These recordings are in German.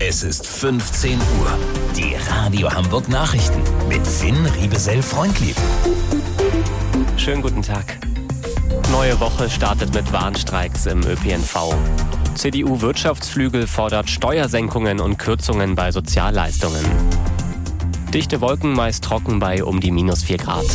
Es ist 15 Uhr. Die Radio Hamburg Nachrichten mit Finn Riebesell-Freundlieb. Schönen guten Tag. Neue Woche startet mit Warnstreiks im ÖPNV. CDU-Wirtschaftsflügel fordert Steuersenkungen und Kürzungen bei Sozialleistungen. Dichte Wolken, meist trocken bei um die -4 Grad.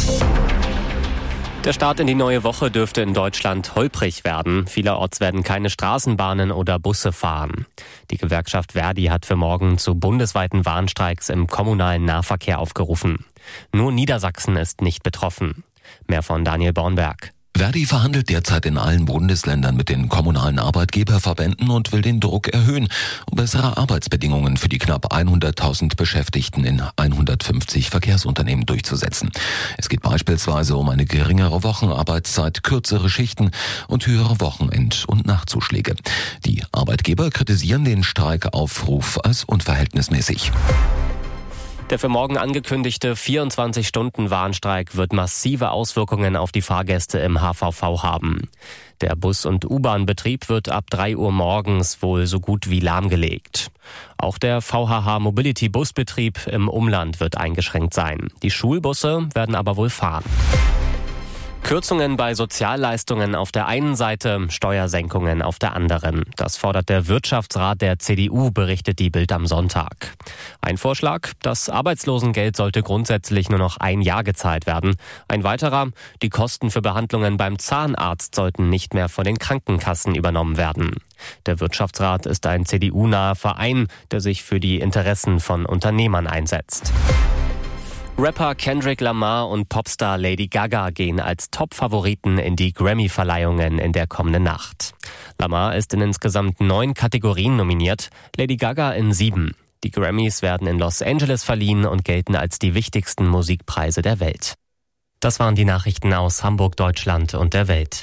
Der Start in die neue Woche dürfte in Deutschland holprig werden. Vielerorts werden keine Straßenbahnen oder Busse fahren. Die Gewerkschaft Verdi hat für morgen zu bundesweiten Warnstreiks im kommunalen Nahverkehr aufgerufen. Nur Niedersachsen ist nicht betroffen. Mehr von Daniel Bornberg. Verdi verhandelt derzeit in allen Bundesländern mit den kommunalen Arbeitgeberverbänden und will den Druck erhöhen, um bessere Arbeitsbedingungen für die knapp 100.000 Beschäftigten in 150 Verkehrsunternehmen durchzusetzen. Es geht beispielsweise um eine geringere Wochenarbeitszeit, kürzere Schichten und höhere Wochenend- und Nachtzuschläge. Die Arbeitgeber kritisieren den Streikaufruf als unverhältnismäßig. Der für morgen angekündigte 24-Stunden-Warnstreik wird massive Auswirkungen auf die Fahrgäste im HVV haben. Der Bus- und U-Bahn-Betrieb wird ab 3 Uhr morgens wohl so gut wie lahmgelegt. Auch der VHH Mobility-Busbetrieb im Umland wird eingeschränkt sein. Die Schulbusse werden aber wohl fahren. Kürzungen bei Sozialleistungen auf der einen Seite, Steuersenkungen auf der anderen. Das fordert der Wirtschaftsrat der CDU, berichtet die Bild am Sonntag. Ein Vorschlag, das Arbeitslosengeld sollte grundsätzlich nur noch 1 Jahr gezahlt werden. Ein weiterer, die Kosten für Behandlungen beim Zahnarzt sollten nicht mehr von den Krankenkassen übernommen werden. Der Wirtschaftsrat ist ein CDU-naher Verein, der sich für die Interessen von Unternehmern einsetzt. Rapper Kendrick Lamar und Popstar Lady Gaga gehen als Top-Favoriten in die Grammy-Verleihungen in der kommenden Nacht. Lamar ist in insgesamt 9 Kategorien nominiert, Lady Gaga in 7. Die Grammys werden in Los Angeles verliehen und gelten als die wichtigsten Musikpreise der Welt. Das waren die Nachrichten aus Hamburg, Deutschland und der Welt.